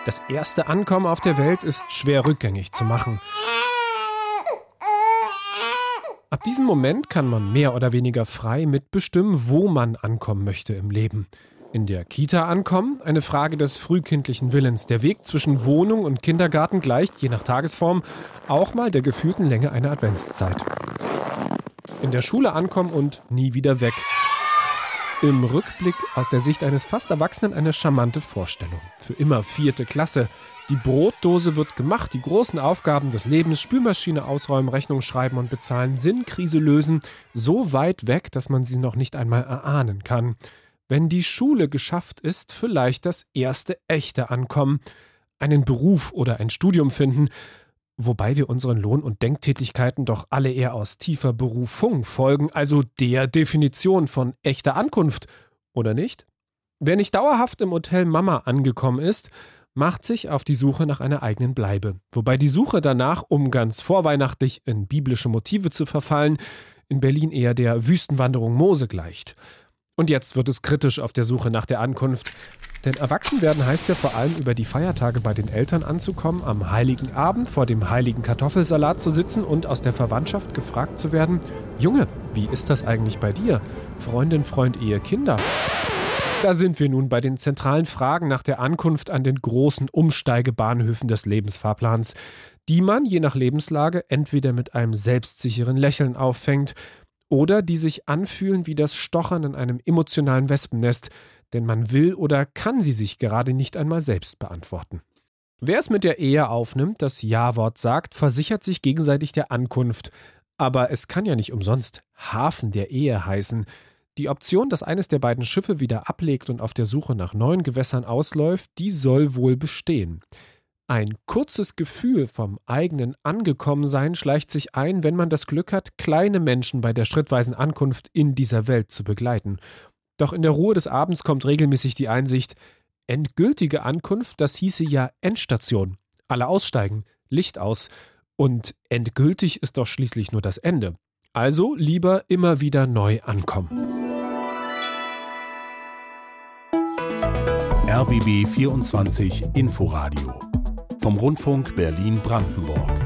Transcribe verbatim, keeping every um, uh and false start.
Das erste Ankommen auf der Welt ist schwer rückgängig zu machen. Ab diesem Moment kann man mehr oder weniger frei mitbestimmen, wo man ankommen möchte im Leben. In der Kita ankommen, eine Frage des frühkindlichen Willens. Der Weg zwischen Wohnung und Kindergarten gleicht, je nach Tagesform, auch mal der gefühlten Länge einer Adventszeit. In der Schule ankommen und nie wieder weg. Im Rückblick aus der Sicht eines fast Erwachsenen eine charmante Vorstellung. Für immer vierte Klasse. Die Brotdose wird gemacht, die großen Aufgaben des Lebens, Spülmaschine ausräumen, Rechnung schreiben und bezahlen, Sinnkrise lösen, so weit weg, dass man sie noch nicht einmal erahnen kann. Wenn die Schule geschafft ist, vielleicht das erste echte Ankommen, einen Beruf oder ein Studium finden, wobei wir unseren Lohn- und Denktätigkeiten doch alle eher aus tiefer Berufung folgen, also der Definition von echter Ankunft, oder nicht? Wer nicht dauerhaft im Hotel Mama angekommen ist, macht sich auf die Suche nach einer eigenen Bleibe. Wobei die Suche danach, um ganz vorweihnachtlich in biblische Motive zu verfallen, in Berlin eher der Wüstenwanderung Mose gleicht. Und jetzt wird es kritisch auf der Suche nach der Ankunft. Denn Erwachsenwerden heißt ja vor allem über die Feiertage bei den Eltern anzukommen, am Heiligen Abend vor dem heiligen Kartoffelsalat zu sitzen und aus der Verwandtschaft gefragt zu werden: Junge, wie ist das eigentlich bei dir? Freundin, Freund, Ehe, Kinder? Da sind wir nun bei den zentralen Fragen nach der Ankunft an den großen Umsteigebahnhöfen des Lebensfahrplans, die man je nach Lebenslage entweder mit einem selbstsicheren Lächeln auffängt oder die sich anfühlen wie das Stochern in einem emotionalen Wespennest, denn man will oder kann sie sich gerade nicht einmal selbst beantworten. Wer es mit der Ehe aufnimmt, das Ja-Wort sagt, versichert sich gegenseitig der Ankunft. Aber es kann ja nicht umsonst Hafen der Ehe heißen. Die Option, dass eines der beiden Schiffe wieder ablegt und auf der Suche nach neuen Gewässern ausläuft, die soll wohl bestehen. Ein kurzes Gefühl vom eigenen Angekommensein schleicht sich ein, wenn man das Glück hat, kleine Menschen bei der schrittweisen Ankunft in dieser Welt zu begleiten. Doch in der Ruhe des Abends kommt regelmäßig die Einsicht: endgültige Ankunft, das hieße ja Endstation. Alle aussteigen, Licht aus. Und endgültig ist doch schließlich nur das Ende. Also lieber immer wieder neu ankommen. R B B vierundzwanzig Inforadio vom Rundfunk Berlin-Brandenburg.